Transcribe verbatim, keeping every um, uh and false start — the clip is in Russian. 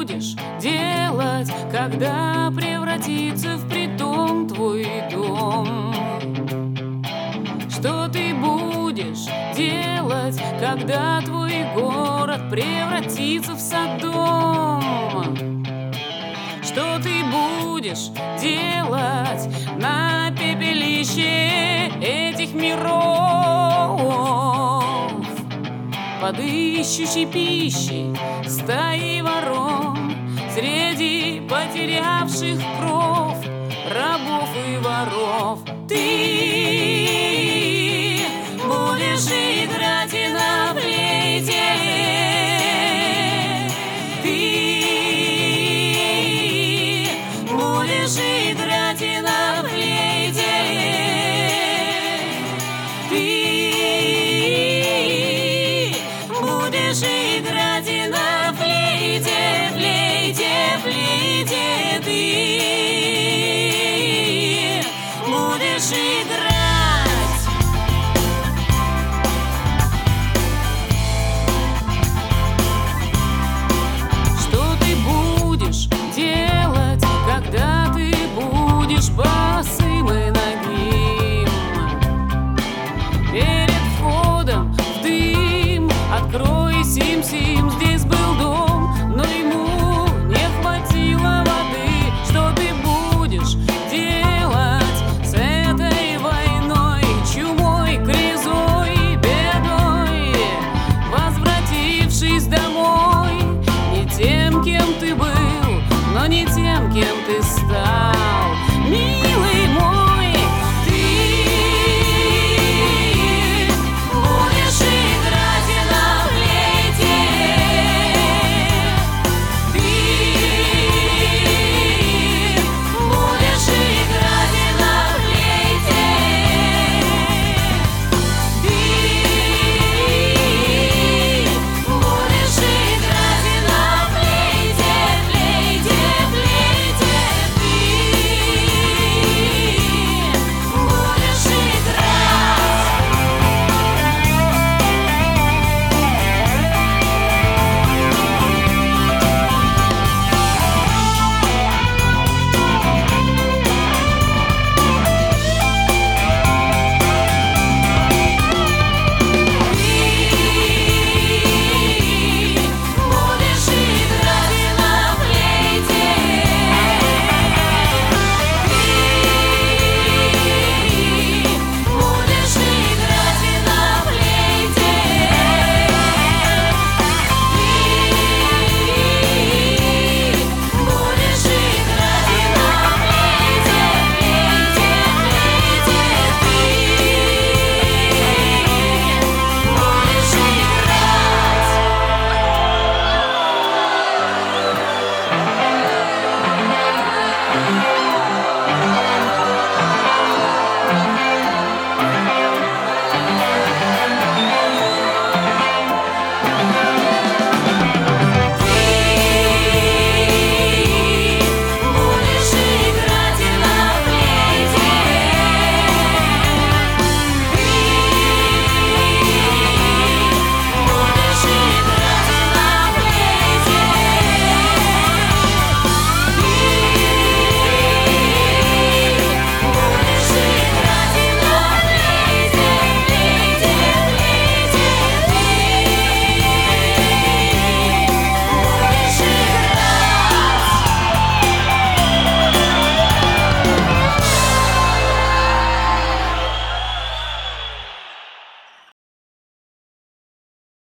будешь делать, когда превратится в притон твой дом? Что ты будешь делать, когда твой город превратится в Содом? Что ты будешь делать на пепелище этих миров, под ищущей пищей стаи ворон, среди потерявших кров рабов и воров? Ты будешь играть и на флейте, ты будешь играть и на флейте, ты будешь играть и на флейте, флейте, флейте, ты будешь играть. Что ты будешь делать, когда ты будешь босым и нагим? Перед входом в дым открой сим-сим. Здесь был дом, но ему не хватило воды. Что ты будешь делать с этой войной, чумой, грязой, бедой, возвратившись домой? Не тем, кем ты был, но не тем, кем ты